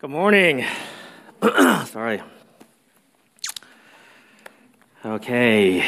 Good morning. Sorry. Okay.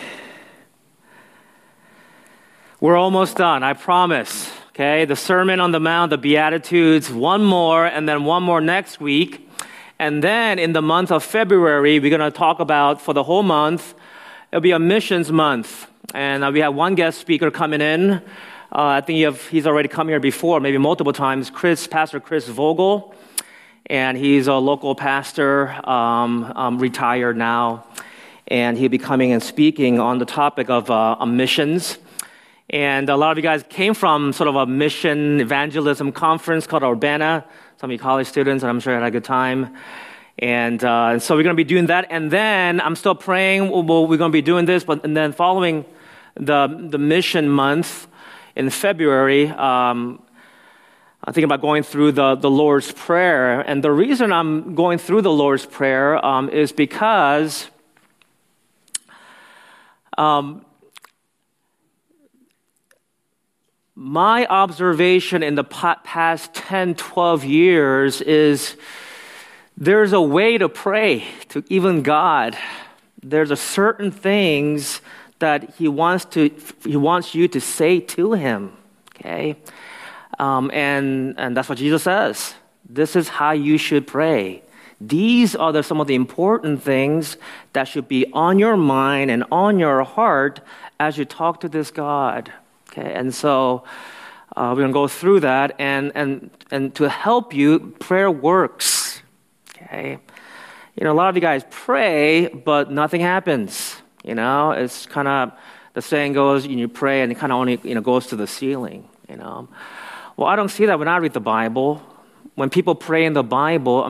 We're almost done, I promise. Okay, the Sermon on the Mount, the Beatitudes, one more, and then one more next week. And then in the month of February, we're going to talk about, for the whole month, it'll be a missions month. And we have one guest speaker coming in. I think he's already come here before, maybe multiple times, Pastor Chris Vogel. And he's a local pastor, retired now. And he'll be coming and speaking on the topic of missions. And a lot of you guys came from sort of a mission evangelism conference called Urbana. Some of you college students, and I'm sure you had a good time. And so we're going to be doing that. And then I'm still praying we're going to be doing this. And then following the mission month in February, I think about going through the Lord's Prayer. And the reason I'm going through the Lord's Prayer is because my observation in the past 10, 12 years is there's a way to pray to even God. There's a certain things that He wants you to say to Him, okay? And that's what Jesus says. This is how you should pray. These are some of the important things that should be on your mind and on your heart as you talk to this God. Okay, and so we're going to go through that, and to help you, prayer works. Okay, a lot of you guys pray, but nothing happens. It's kind of the saying goes, you pray, and it kind of only goes to the ceiling. Well, I don't see that when I read the Bible. When people pray in the Bible,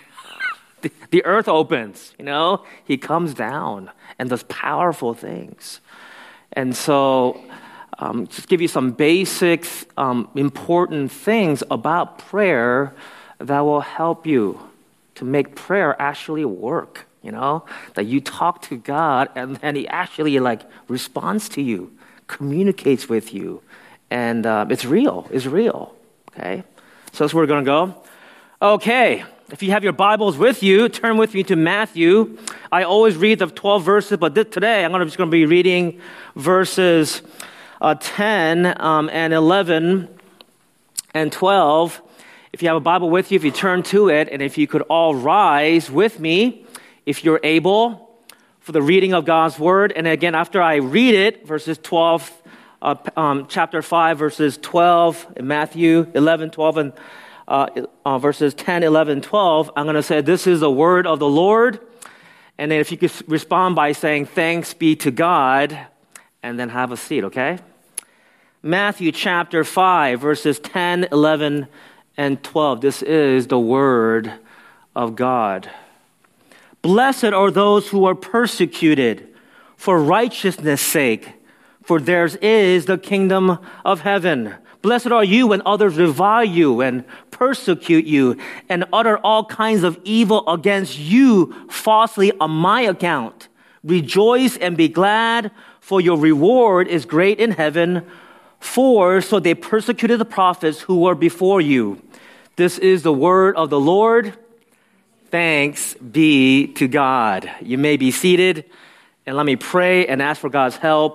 the earth opens, He comes down and does powerful things. And so, just give you some basic, important things about prayer that will help you to make prayer actually work, That you talk to God and then He actually responds to you, communicates with you. And it's real, okay? So that's where we're going to go. Okay, if you have your Bibles with you, turn with me to Matthew. I always read the 12 verses, but today I'm just going to be reading verses 10 and 11 and 12. If you have a Bible with you, if you turn to it, and if you could all rise with me, if you're able, for the reading of God's Word. And again, after I read it, verses 12, chapter 5, verses 12, in Matthew 11, 12, and verses 10, 11, 12, I'm going to say, this is the word of the Lord. And then if you could respond by saying, thanks be to God, and then have a seat, okay? Matthew chapter 5, verses 10, 11, and 12. This is the word of God. Blessed are those who are persecuted for righteousness' sake, for theirs is the kingdom of heaven. Blessed are you when others revile you and persecute you and utter all kinds of evil against you falsely on my account. Rejoice and be glad, for your reward is great in heaven. For so they persecuted the prophets who were before you. This is the word of the Lord. Thanks be to God. You may be seated, and let me pray and ask for God's help.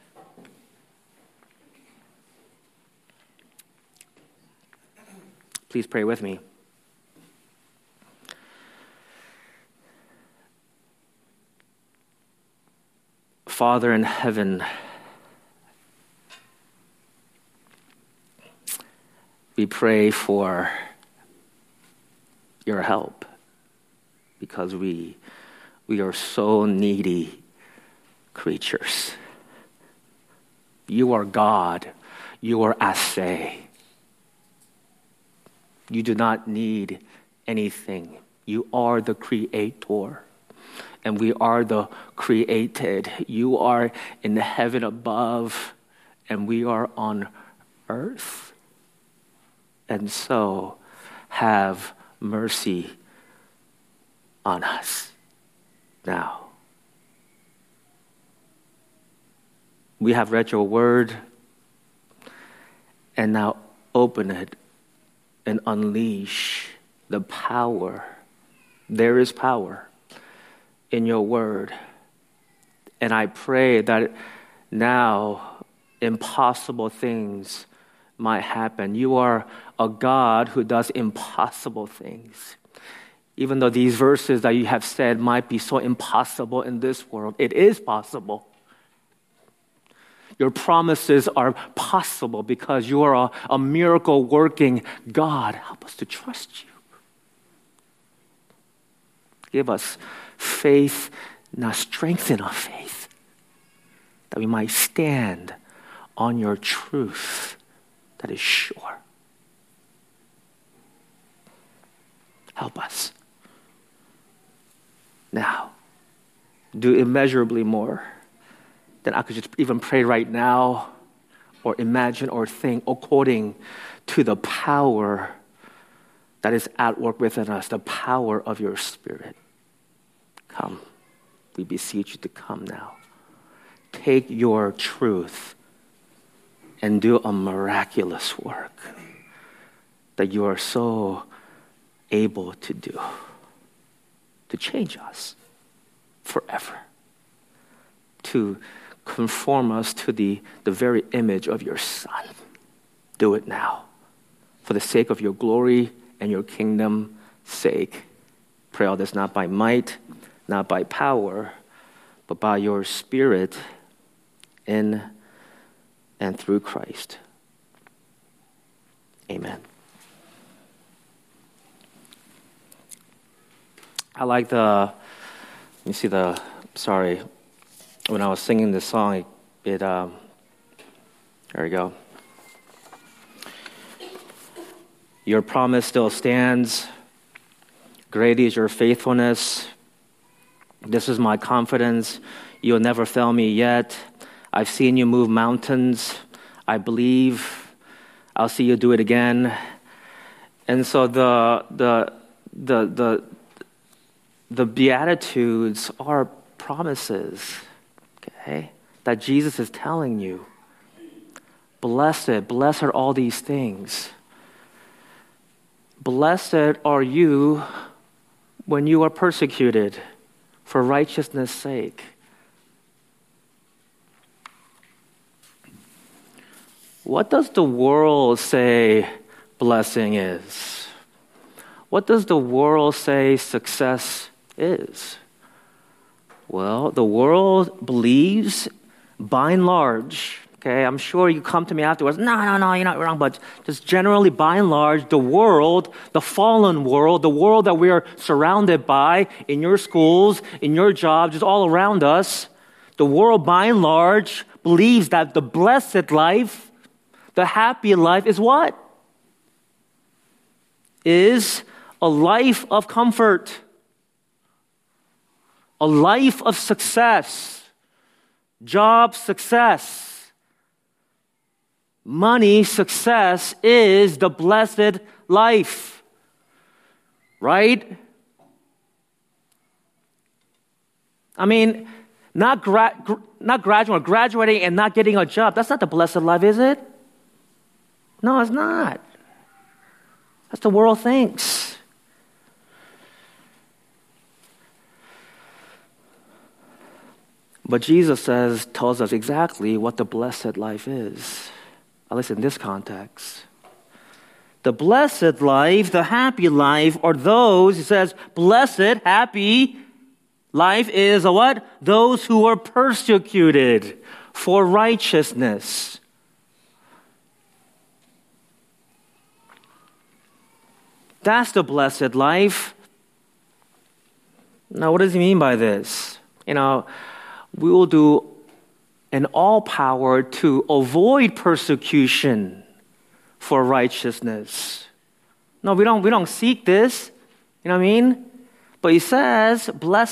Please pray with me. Father in heaven, we pray for your help because we are so needy creatures. You are God. You are Aseh. You do not need anything. You are the creator, and we are the created. You are in the heaven above, and we are on earth. And so, have mercy on us now. We have read your word, and now open it and unleash the power. There is power in your word. And I pray that now impossible things might happen. You are a God who does impossible things. Even though these verses that you have said might be so impossible in this world, it is possible. Your promises are possible because you are a miracle-working God. Help us to trust you. Give us faith, now strengthen our faith, that we might stand on your truth that is sure. Help us. Now, do immeasurably more than I could just even pray right now or imagine or think according to the power that is at work within us, the power of your Spirit. Come. We beseech you to come now. Take your truth and do a miraculous work that you are so able to do, to change us forever, to conform us to the very image of your Son. Do it now for the sake of your glory and your kingdom's sake. Pray all this not by might, not by power, but by your Spirit in and through Christ. Amen. I like when I was singing this song, there we go. Your promise still stands. Great is your faithfulness. This is my confidence. You'll never fail me yet. I've seen you move mountains. I believe I'll see you do it again. And so the Beatitudes are promises, okay, that Jesus is telling you. Blessed are all these things. Blessed are you when you are persecuted for righteousness' sake. What does the world say blessing is? What does the world say success is? Well, the world believes, by and large, okay, I'm sure you come to me afterwards, no, you're not wrong, but just generally, by and large, the world, the fallen world, the world that we are surrounded by in your schools, in your jobs, just all around us, the world, by and large, believes that the blessed life, the happy life is what? Is a life of comfort, a life of success, job success. Money success is the blessed life, right? I mean, not graduating and not getting a job, that's not the blessed life, is it? No, it's not. That's the world thinks. But Jesus tells us exactly what the blessed life is, at least in this context. The blessed life, the happy life, are those, he says, blessed, happy life is a what? Those who are persecuted for righteousness. That's the blessed life. Now, what does he mean by this? We will do an all power to avoid persecution for righteousness. No, we don't seek this. You know what I mean? But he says,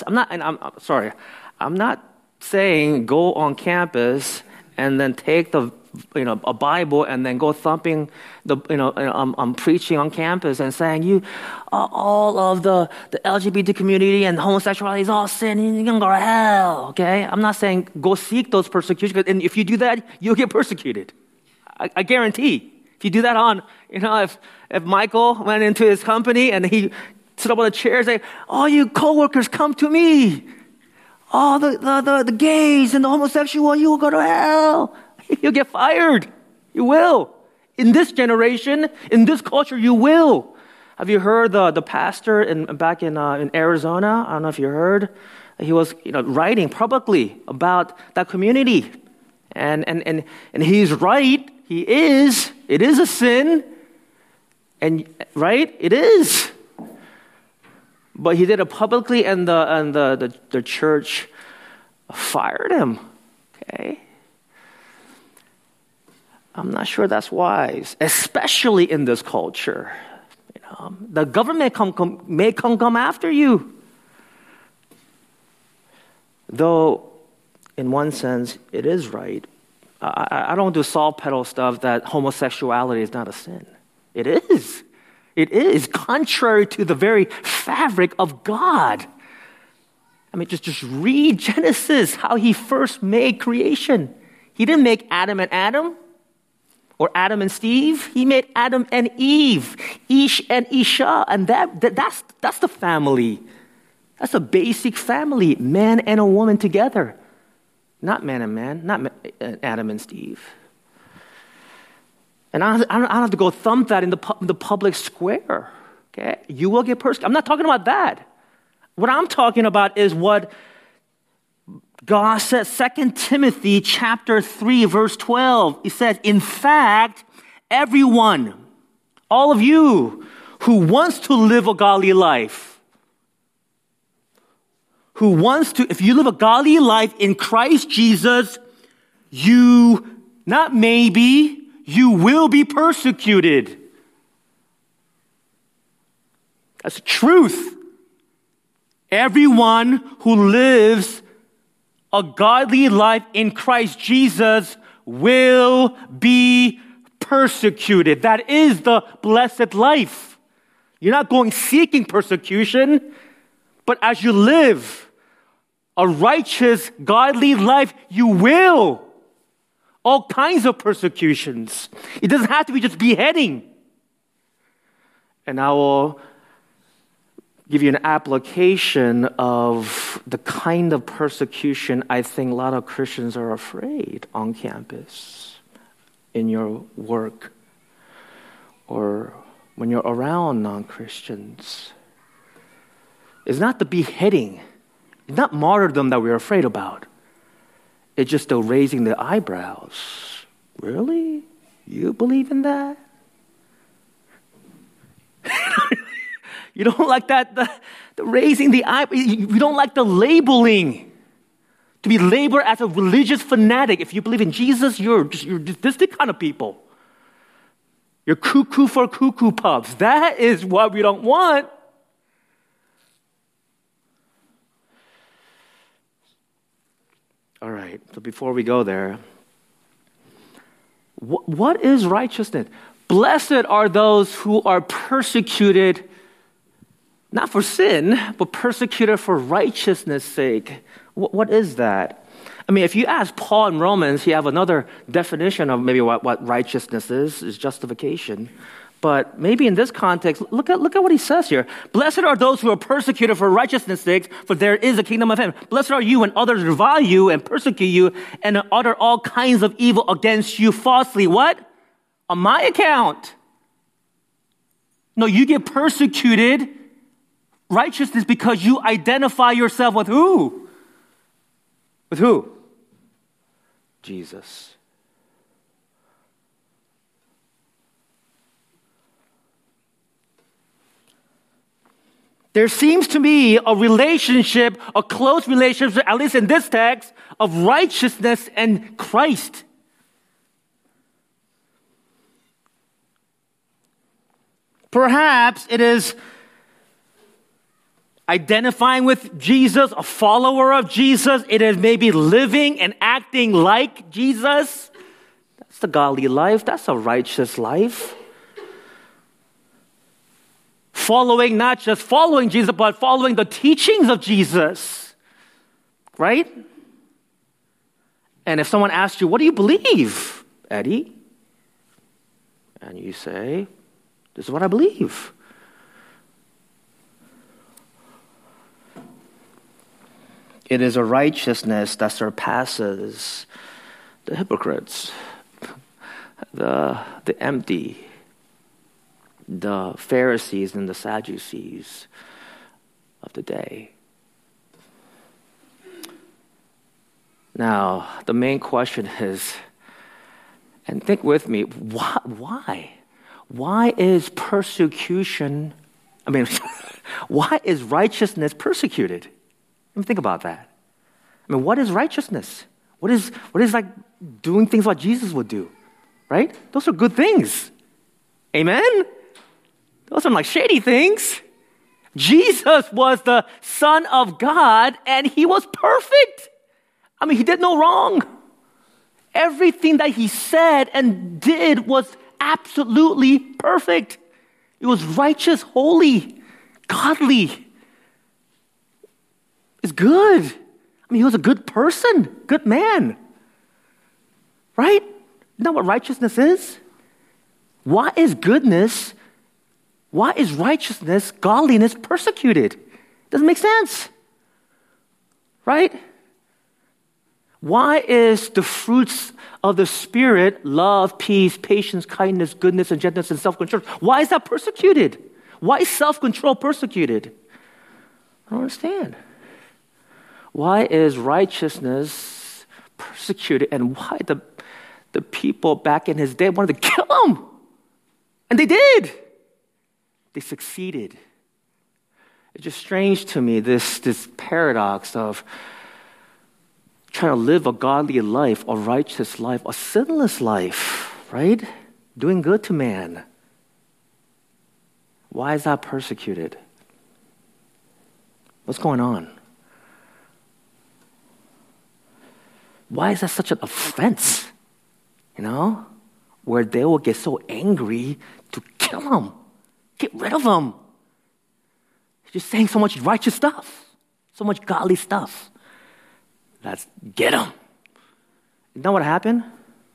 I'm not saying go on campus and then take a Bible and then go thumping I'm preaching on campus and saying all of the LGBT community and homosexuality is all sin and you're gonna go to hell. Okay, I'm not saying go seek those persecutions, and if you do that, you'll get persecuted. I guarantee. If you do that if Michael went into his company and he stood up on the chair and said, all you coworkers come to me. All the gays and the homosexual, you will go to hell. You'll get fired. You will. In this generation, in this culture, you will. Have you heard the pastor back in Arizona? I don't know if you heard. He was writing publicly about that community. And he's right. He is. It is a sin. And right? It is. But he did it publicly, and the church fired him. Okay? I'm not sure that's wise, especially in this culture. The government may come after you. Though, in one sense, it is right. I don't do soft pedal stuff that homosexuality is not a sin. It is. It is contrary to the very fabric of God. I mean, just read Genesis, how he first made creation. He didn't make Adam and Adam or Adam and Steve. He made Adam and Eve, Ish and Isha, and that's the family. That's a basic family, man and a woman together. Not man and man, not Adam and Steve. And I don't have to go thump that in the public square. Okay, you will get persecuted. I'm not talking about that. What I'm talking about is what God says, 2 Timothy chapter 3, verse 12. He says, in fact, everyone, all of you who wants to live a godly life, if you live a godly life in Christ Jesus, you, not maybe, you will be persecuted. That's the truth. Everyone who lives a godly life in Christ Jesus will be persecuted. That is the blessed life. You're not going seeking persecution, but as you live a righteous, godly life, you will. All kinds of persecutions. It doesn't have to be just beheading. And I will give you an application of the kind of persecution I think a lot of Christians are afraid on campus, in your work, or when you're around non-Christians. It's not the beheading. It's not martyrdom that we're afraid about. It's just the raising the eyebrows. Really? You believe in that? You don't like that, the raising the eyebrows. You don't like the labeling. To be labeled as a religious fanatic. If you believe in Jesus, you're this kind of people. You're cuckoo for cuckoo puffs. That is what we don't want. All right, so before we go there, what is righteousness? Blessed are those who are persecuted, not for sin, but persecuted for righteousness' sake. What is that? I mean, if you ask Paul in Romans, he have another definition of maybe what righteousness is justification. But maybe in this context, look at what he says here. Blessed are those who are persecuted for righteousness' sake, for there is a kingdom of heaven. Blessed are you when others revile you and persecute you and utter all kinds of evil against you falsely. What? On my account. No, you get persecuted righteousness because you identify yourself with who? With who? Jesus. There seems to be a relationship, a close relationship, at least in this text, of righteousness and Christ. Perhaps it is identifying with Jesus, a follower of Jesus. It is maybe living and acting like Jesus. That's the godly life. That's a righteous life. Following, not just following Jesus, but following the teachings of Jesus. Right? And if someone asks you, what do you believe, Eddie? And you say, this is what I believe. It is a righteousness that surpasses the hypocrites, the empty, the Pharisees and the Sadducees of the day. Now, the main question is, and think with me, why? Why is persecution, why is righteousness persecuted? Let me think about that. What is righteousness? What is like doing things like Jesus would do, right? Those are good things. Amen? Those are like shady things. Jesus was the Son of God and he was perfect. He did no wrong. Everything that he said and did was absolutely perfect. It was righteous, holy, godly. It's good. He was a good person, good man. Right? Isn't that what righteousness is? Why is righteousness, godliness persecuted? Doesn't make sense. Right? Why is the fruits of the Spirit, love, peace, patience, kindness, goodness, and gentleness, and self-control, why is that persecuted? Why is self-control persecuted? I don't understand. Why is righteousness persecuted, and why the people back in his day wanted to kill him? And they did. They succeeded. It's just strange to me, this paradox of trying to live a godly life, a righteous life, a sinless life, right? Doing good to man. Why is that persecuted? What's going on? Why is that such an offense? Where they will get so angry to kill him, get rid of him. He's just saying so much righteous stuff, so much godly stuff. Let's get him. Isn't that what happened?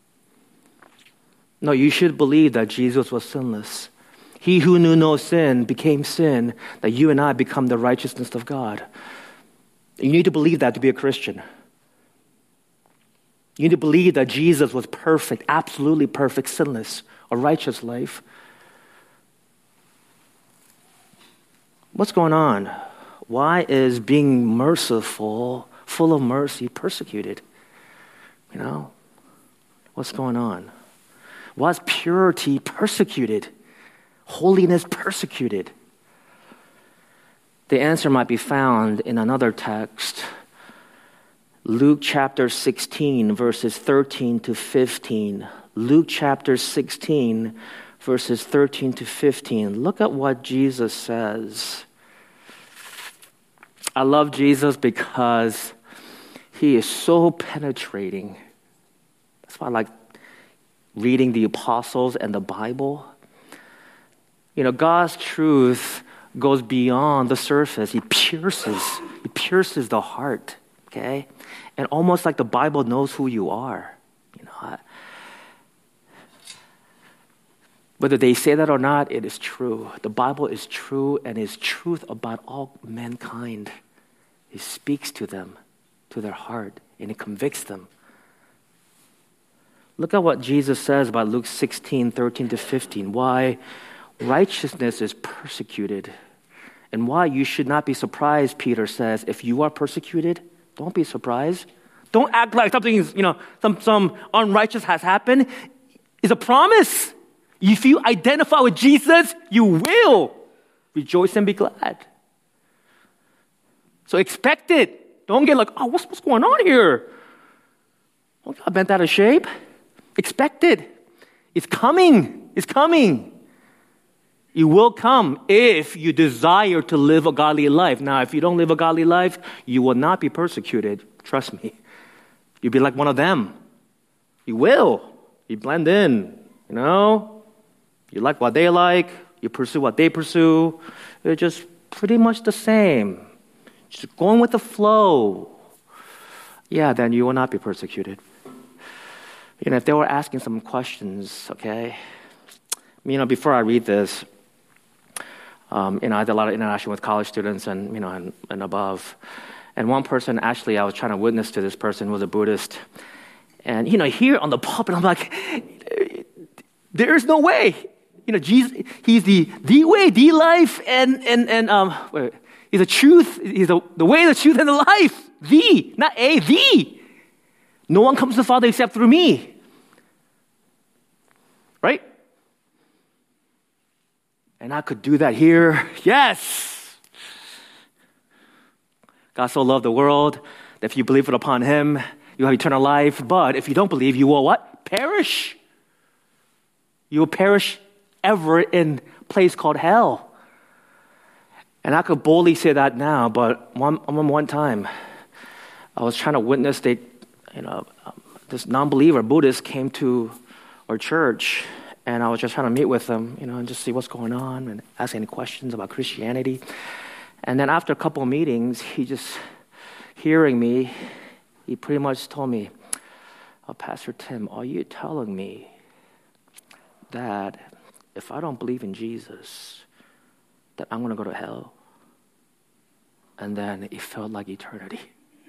No, you should believe that Jesus was sinless. He who knew no sin became sin, that you and I become the righteousness of God. You need to believe that to be a Christian. You need to believe that Jesus was perfect, absolutely perfect, sinless, a righteous life. What's going on? Why is being merciful, full of mercy, persecuted? What's going on? Why is purity persecuted? Holiness persecuted? The answer might be found in another text. Luke chapter 16, verses 13 to 15. Luke chapter 16, verses 13 to 15. Look at what Jesus says. I love Jesus because he is so penetrating. That's why I like reading the apostles and the Bible. God's truth goes beyond the surface. He pierces the heart, okay? And almost like the Bible knows who you are. Whether they say that or not, it is true. The Bible is true and is truth about all mankind. It speaks to them, to their heart, and it convicts them. Look at what Jesus says about Luke 16, 13 to 15. Why righteousness is persecuted. And why you should not be surprised, Peter says, if you are persecuted. Don't be surprised. Don't act like something is, some unrighteous has happened. It's a promise. If you identify with Jesus, you will rejoice and be glad. So expect it. Don't get like, what's going on here? Don't get bent out of shape. Expect it. It's coming. It's coming. It will come if you desire to live a godly life. Now, if you don't live a godly life, you will not be persecuted. Trust me. You'll be like one of them. You will. You blend in, You like what they like. You pursue what they pursue. It's just pretty much the same. Just going with the flow. Yeah, then you will not be persecuted. If they were asking some questions, okay? Before I read this, I did a lot of interaction with college students and above. And one person, actually, I was trying to witness to this person, was a Buddhist. And, here on the pulpit, I'm like, there's no way. Jesus, he's the way, the life, and he's the truth, he's the way, the truth, and the life. The, not a, the. No one comes to the Father except through me. Right? And I could do that here. Yes. God so loved the world that if you believe it upon him, you have eternal life. But if you don't believe, you will what? Perish. You will perish ever in a place called hell. And I could boldly say that now, but one time, I was trying to witness this non-believer Buddhist came to our church, and I was just trying to meet with them, and just see what's going on and ask any questions about Christianity. And then after a couple of meetings, he just hearing me, he pretty much told me, Pastor Tim, are you telling me that if I don't believe in Jesus, that I'm going to go to hell? And then it felt like eternity.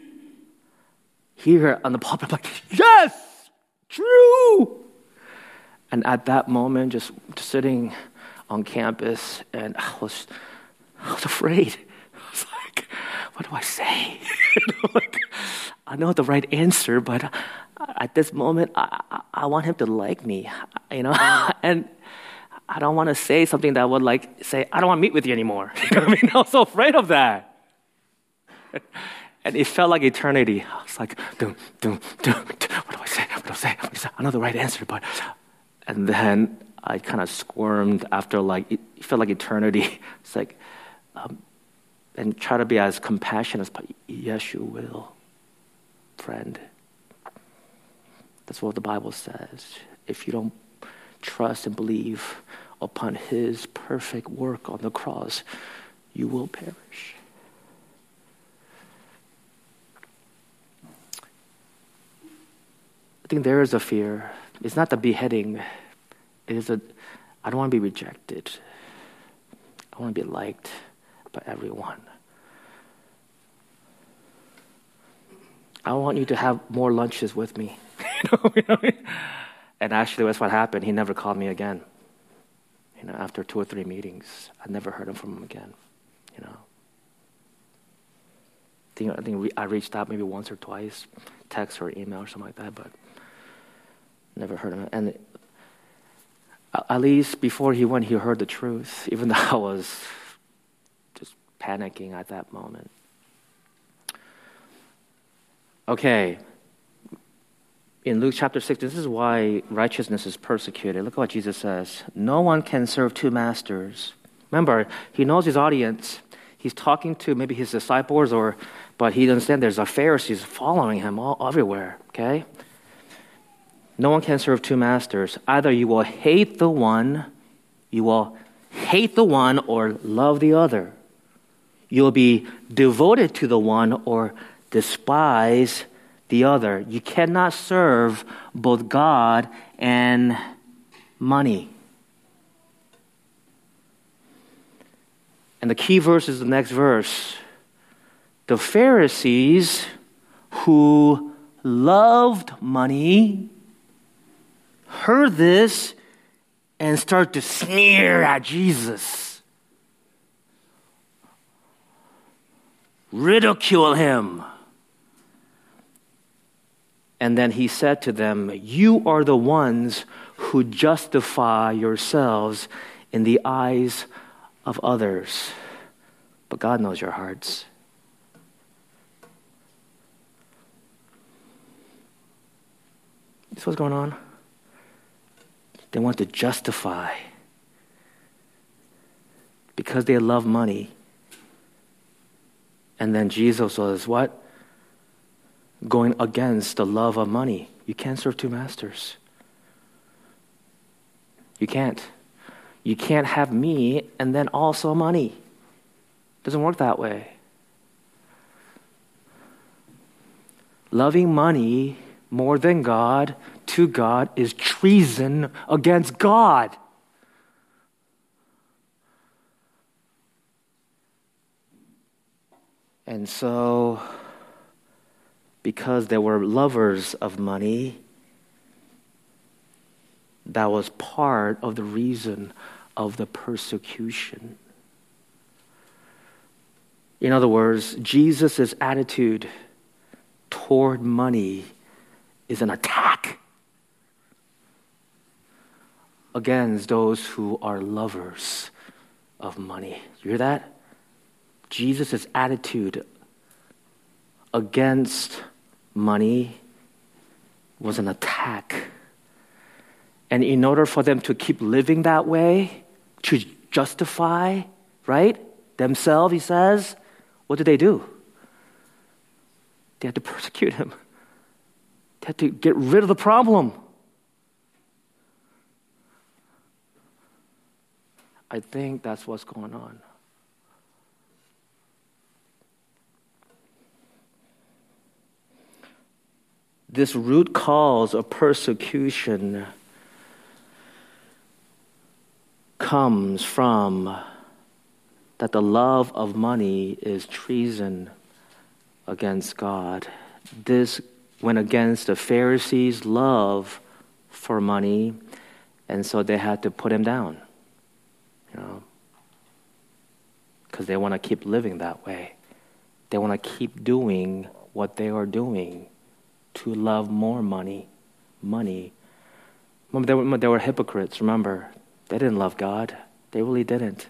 Here on the pulpit, I'm like, yes, true. And at that moment, just sitting on campus, and I was afraid. I was like, what do I say? I know the right answer, but at this moment, I want him to like me, and I don't want to say something that would say, I don't want to meet with you anymore. I was so afraid of that. And it felt like eternity. I was like, what do I say? What do I say? I know the right answer, but... And then I kind of squirmed after it felt like eternity. It's like, and try to be as compassionate as possible. Yes, you will, friend. That's what the Bible says. If you don't trust and believe upon his perfect work on the cross, you will perish. I think there is a fear. It's not the beheading. It is I don't want to be rejected. I want to be liked by everyone. I want you to have more lunches with me. And actually, that's what happened. He never called me again. After 2 or 3 meetings, I never heard from him again. I think I reached out maybe once or twice, text or email or something like that, but never heard of him. And at least before he went, he heard the truth, even though I was just panicking at that moment. Okay. In Luke chapter 6, this is why righteousness is persecuted. Look at what Jesus says. No one can serve 2 masters. Remember, he knows his audience. He's talking to maybe his disciples, but he understands there's a Pharisees following him everywhere, okay? No one can serve 2 masters. Either you will hate the one or love the other. You'll be devoted to the one or despise the other. You cannot serve both God and money. And the key verse is the next verse. The Pharisees who loved money heard this and started to sneer at Jesus, ridicule him. And then he said to them, you are the ones who justify yourselves in the eyes of others, but God knows your hearts. This is what's going on. They want to justify because they love money. And then Jesus was what? Going against the love of money. You can't serve 2 masters. You can't. You can't have me and then also money. It doesn't work that way. Loving money more than God to God is treason against God. And so, because they were lovers of money, that was part of the reason of the persecution. In other words, Jesus' attitude toward money is an attack against those who are lovers of money. You hear that? Jesus' attitude against money was an attack. And in order for them to keep living that way, to justify, right, themselves, he says, what did they do? They had to persecute him. They had to get rid of the problem. I think that's what's going on. This root cause of persecution comes from that the love of money is treason against God. This went against the Pharisees' love for money, and so they had to put him down, because they want to keep living that way. They want to keep doing what they are doing to love more money. Remember, they were hypocrites, remember. They didn't love God. They really didn't.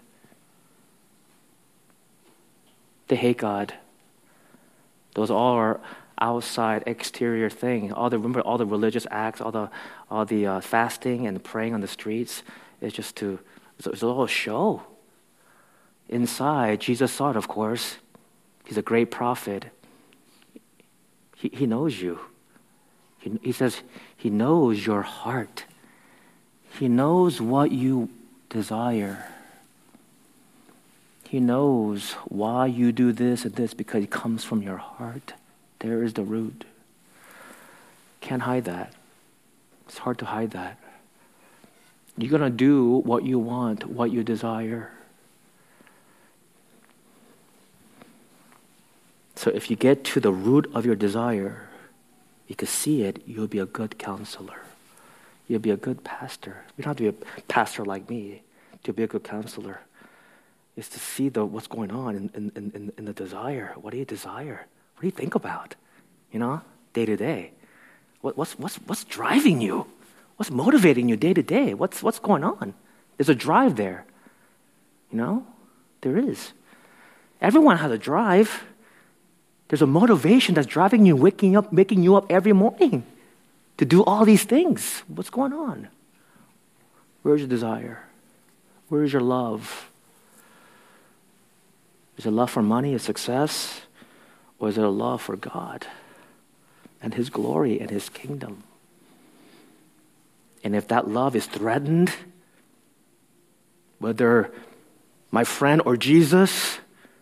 They hate God. Those all are outside, exterior thing. Remember all the religious acts, all the fasting and praying on the streets. It's all a show. Inside, Jesus saw it, of course. He's a great prophet. He knows you. He says he knows your heart. He knows what you desire. He knows why you do this and this, because it comes from your heart. There is the root. Can't hide that. It's hard to hide that. You're going to do what you want, what you desire. So if you get to the root of your desire, you can see it, you'll be a good counselor. You'll be a good pastor. You don't have to be a pastor like me to be a good counselor. It's to see what's going on in the desire. What do you desire? What do you think about? Day to day. What's driving you? What's motivating you day to day? What's going on? There's a drive there. There is. Everyone has a drive. There's a motivation that's driving you, waking up, making you up every morning to do all these things. What's going on? Where's your desire? Where's your love? Is it love for money and success? Or is it a love for God and His glory and His kingdom? And if that love is threatened, whether my friend or Jesus,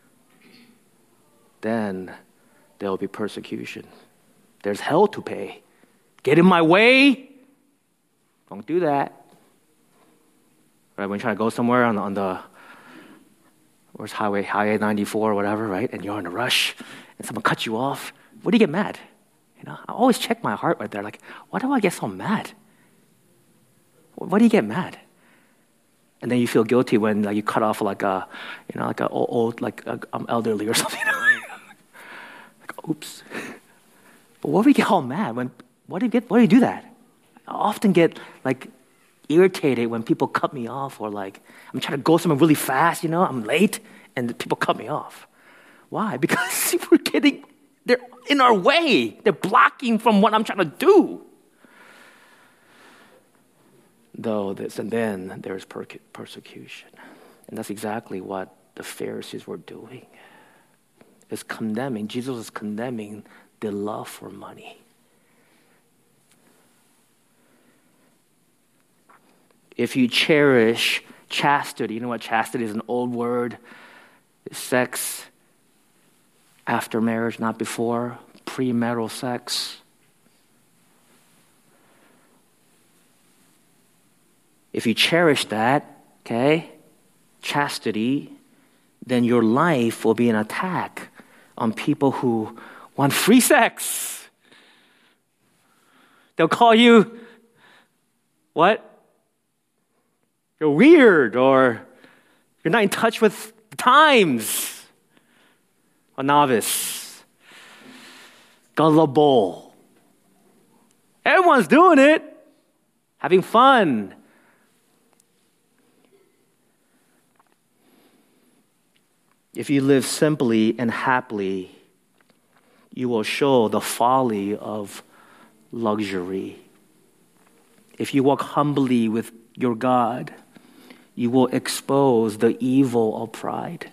then there will be persecution. There's hell to pay. Get in my way? Don't do that. Right, when you're trying to go somewhere on the where's Highway 94 or whatever, right? And you're in a rush, and someone cuts you off. What do you get mad? I always check my heart right there. Like, why do I get so mad? Why do you get mad? And then you feel guilty when you cut off like I'm elderly or something. Oops. But why do we get all mad? Why do you do that? I often get irritated when people cut me off, or I'm trying to go somewhere really fast, I'm late, and people cut me off. Why? Because they're in our way. They're blocking from what I'm trying to do. And then there's persecution. And that's exactly what the Pharisees were doing. Jesus was condemning the love for money. If you cherish chastity, you know what chastity is? An old word. It's sex after marriage, not before. Premarital sex. If you cherish that, chastity, then your life will be an attack on people who want free sex. They'll call you, what? You're weird, or you're not in touch with times. A novice. Gullible. Everyone's doing it. Having fun. If you live simply and happily, you will show the folly of luxury. If you walk humbly with your God, you will expose the evil of pride.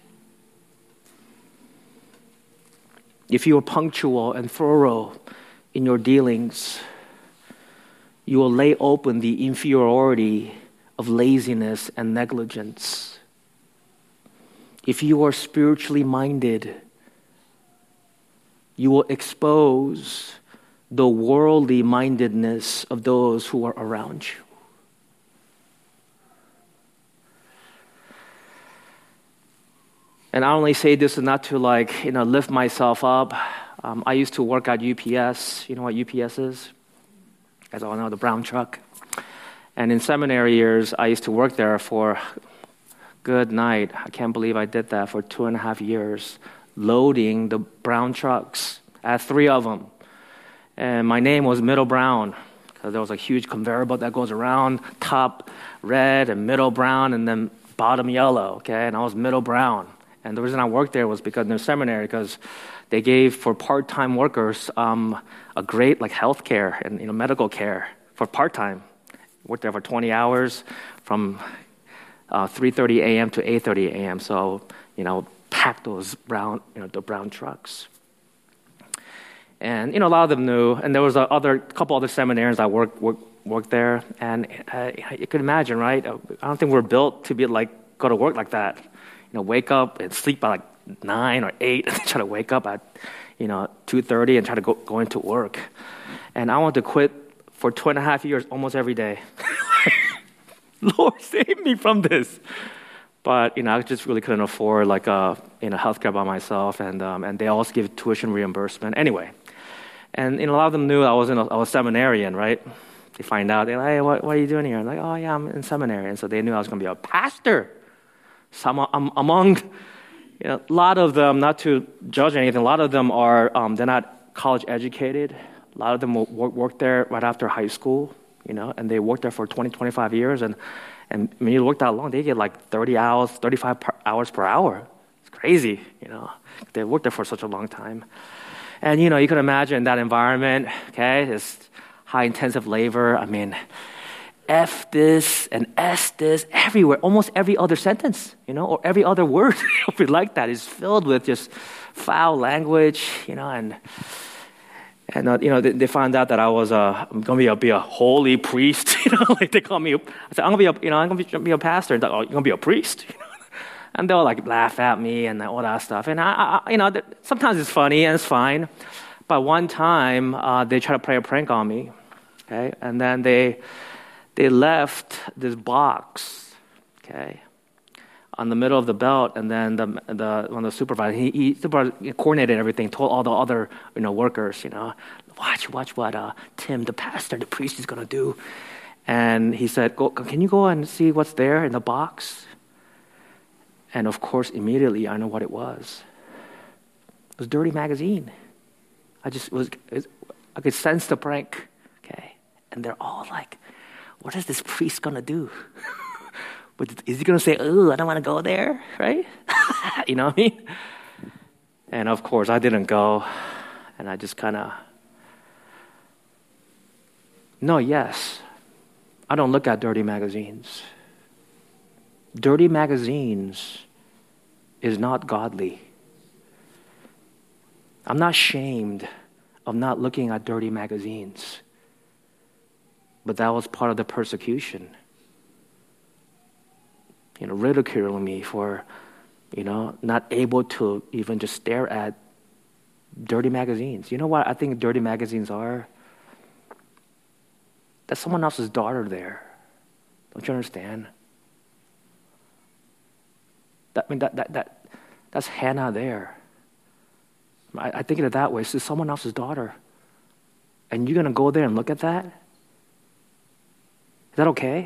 If you are punctual and thorough in your dealings, you will lay open the inferiority of laziness and negligence. If you are spiritually minded, you will expose the worldly mindedness of those who are around you. And I only say this not to lift myself up. I used to work at UPS. You know what UPS is? You guys all know the brown truck. And in seminary years, I used to work there for good night. I can't believe I did that for 2.5 years, loading the brown trucks. I had 3 of them. And my name was Middle Brown because there was a huge conveyor belt that goes around, top red and middle brown, and then bottom yellow, okay? And I was Middle Brown. And the reason I worked there was because in the seminary, because they gave for part-time workers a great health care and medical care for part-time. Worked there for 20 hours from 3:30 a.m. to 8:30 a.m. So, pack those the brown trucks. And, a lot of them knew. And there was a couple other seminarians that worked there. And you could imagine, right? I don't think we're built to be go to work like that. Wake up and sleep by 9 or 8 and try to wake up at, 2:30 and try to go into work. And I want to quit for 2.5 years almost every day. Lord, save me from this. But, I just really couldn't afford healthcare by myself, and they also give tuition reimbursement. Anyway, and a lot of them knew I was a seminarian, right? They find out, they're like, hey, what are you doing here? I'm like, oh yeah, I'm in seminary. And so they knew I was going to be a pastor. Among a lot of them, not to judge anything, a lot of them are, they're not college educated. A lot of them will work there right after high school, and they work there for 20, 25 years. And when you work that long, they get 30 hours, 35 hours per hour. It's crazy, They worked there for such a long time. And, you can imagine that environment, okay? This high intensive labor. I mean, F this and S this everywhere. Almost every other sentence, or every other word like that is filled with just foul language, and they found out that I was I'm gonna be a holy priest. They call me. I said I'm gonna be a pastor. And they're like, oh, you're gonna be a priest. And they'll laugh at me and all that stuff. And I sometimes it's funny and it's fine. But one time they tried to play a prank on me, okay, and then they left this box, okay, on the middle of the belt, and then the supervisor, he coordinated everything, told all the other workers, watch what Tim, the pastor, the priest is gonna do, and he said, can you go and see what's there in the box? And of course, immediately I know what it was. It was a dirty magazine. I could sense the prank, okay, and they're all like, what is this priest gonna do? Is he gonna say, "Oh, I don't want to go there," right? You know what I mean? And of course, I didn't go, and I just kind of. No, yes, I don't look at dirty magazines. Dirty magazines is not godly. I'm not ashamed of not looking at dirty magazines. But that was part of the persecution. Ridiculing me for, not able to even just stare at dirty magazines. You know what I think dirty magazines are? That's someone else's daughter there. Don't you understand? That's Hannah there. I think of it that way. She's someone else's daughter. And you're going to go there and look at that? Is that okay?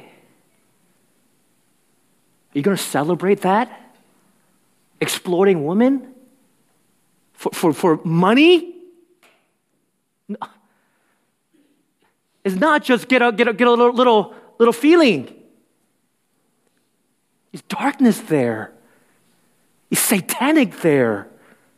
Are you going to celebrate that? Exploiting women? For money? No. It's not just get a little feeling. There's darkness there. It's satanic there.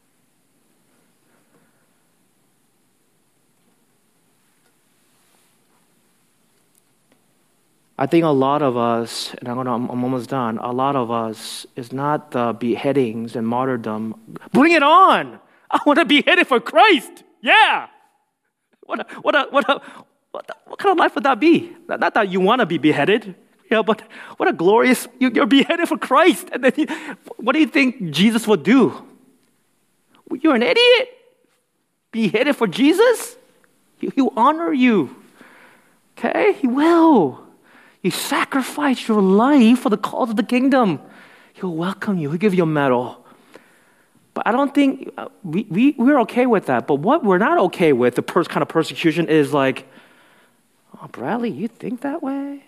I think a lot of us, and I'm almost done, a lot of us is not the beheadings and martyrdom. Bring it on! I want to be beheaded for Christ! Yeah! What kind of life would that be? Not that you want to be beheaded, but what a glorious, you're beheaded for Christ. And then what do you think Jesus would do? You're an idiot. Beheaded for Jesus? He'll honor you. Okay? He will. You sacrifice your life for the cause of the kingdom. He'll welcome you. He'll give you a medal. But I don't think, we're okay with that. But what we're not okay with, the kind of persecution is like, oh, Bradley, you think that way?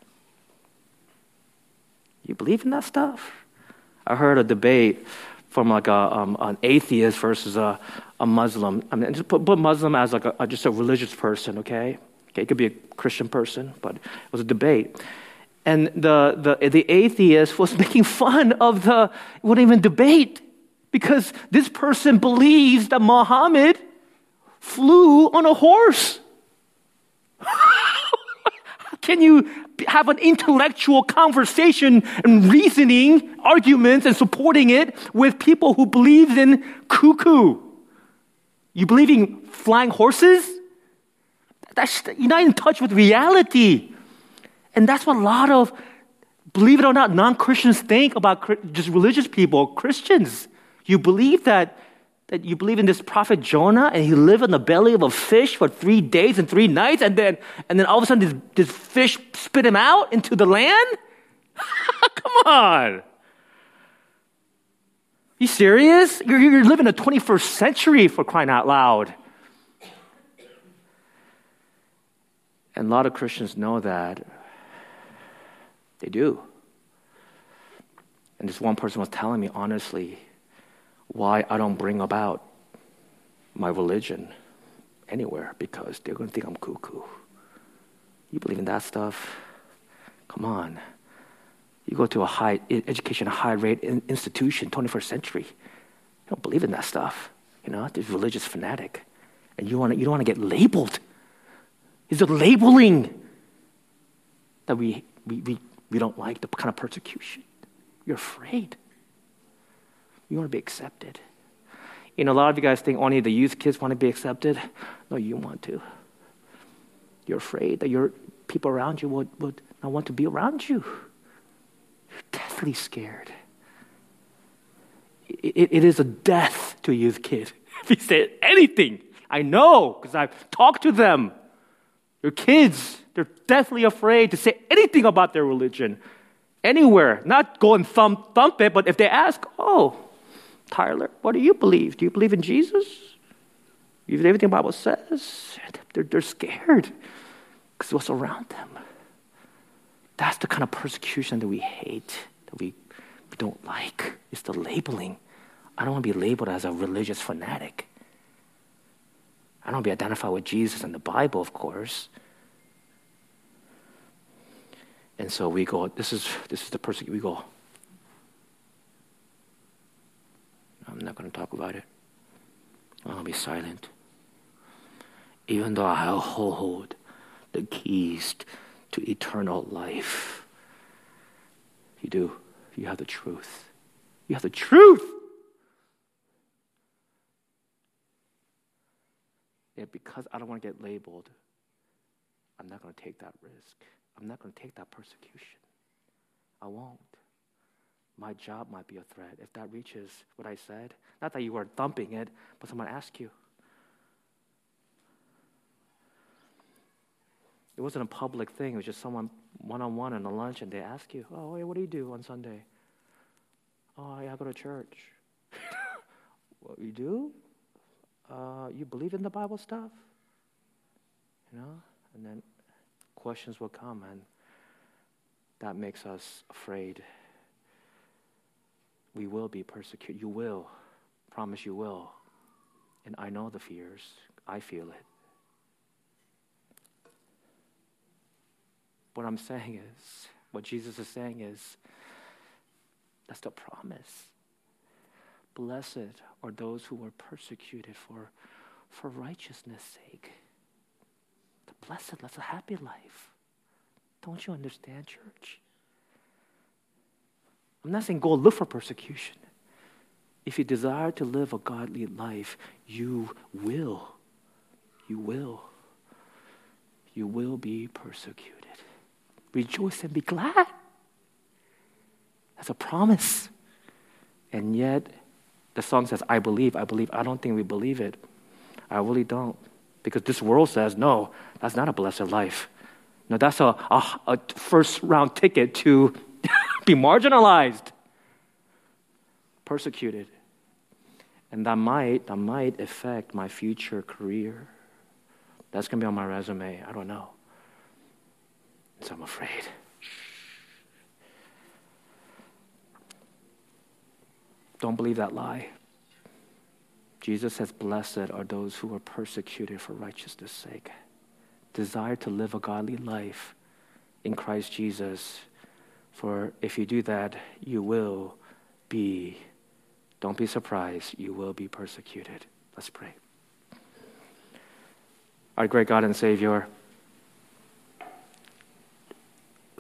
You believe in that stuff? I heard a debate from like an atheist versus a Muslim. I mean, just put Muslim as like just a religious person, okay? It could be a Christian person, but it was a debate. And the atheist was making fun of it wouldn't even debate because this person believes that Muhammad flew on a horse. How can you have an intellectual conversation and reasoning, arguments, and supporting it with people who believe in cuckoo? You believe in flying horses? You're not in touch with reality. And that's what a lot of, believe it or not, non-Christians think about just religious people, Christians. You believe that you believe in this prophet Jonah and he lived in the belly of a fish for 3 days and 3 nights and then all of a sudden this fish spit him out into the land? Come on. You serious? You're living in the 21st century for crying out loud. And a lot of Christians know that. They do. And this one person was telling me honestly why I don't bring about my religion anywhere because they're going to think I'm cuckoo. You believe in that stuff? Come on. You go to a high education, high rate institution, 21st century. You don't believe in that stuff. There's religious fanatic. And you don't want to get labeled. It's the labeling that we don't like, the kind of persecution. You're afraid. You want to be accepted. A lot of you guys think only the youth kids want to be accepted. No, you want to. You're afraid that your people around you would not want to be around you. You're deathly scared. It is a death to a youth kid. If he said anything, I know because I've talked to them. Your kids, they're deathly afraid to say anything about their religion. Anywhere. Not go and thump it, but if they ask, oh, Tyler, what do you believe? Do you believe in Jesus? You believe everything the Bible says? They're scared because what's around them. That's the kind of persecution that we hate, that we don't like. It's the labeling. I don't want to be labeled as a religious fanatic. I don't want to be identified with Jesus and the Bible, of course. And so we go, this is the persecution. We go, I'm not going to talk about it. I'm going to be silent. Even though I hold the keys to eternal life. You do. You have the truth. You have the truth. Yeah, because I don't want to get labeled, I'm not going to take that risk. I'm not going to take that persecution. I won't. My job might be a threat. If that reaches what I said, not that you were thumping it, but someone asked you. It wasn't a public thing. It was just someone one-on-one in a lunch, and they ask you, oh, hey, what do you do on Sunday? Oh, yeah, I go to church. What you do? You believe in the Bible stuff? You know? And then questions will come, and that makes us afraid. We will be persecuted. You will. Promise you will. And I know the fears. I feel it. What I'm saying is, what Jesus is saying is, that's the promise. Blessed are those who are persecuted for righteousness' sake. The blessed, that's a happy life. Don't you understand, church? I'm not saying go look for persecution. If you desire to live a godly life, you will. You will. You will be persecuted. Rejoice and be glad. That's a promise. And yet, the song says, I believe, I believe. I don't think we believe it. I really don't. Because this world says, no, that's not a blessed life. No, that's a first round ticket to be marginalized, persecuted. And that might affect my future career. That's going to be on my resume. I don't know. So I'm afraid. Don't believe that lie. Jesus says, blessed are those who are persecuted for righteousness' sake. Desire to live a godly life in Christ Jesus. For if you do that, you will be, don't be surprised, you will be persecuted. Let's pray. Our great God and Savior,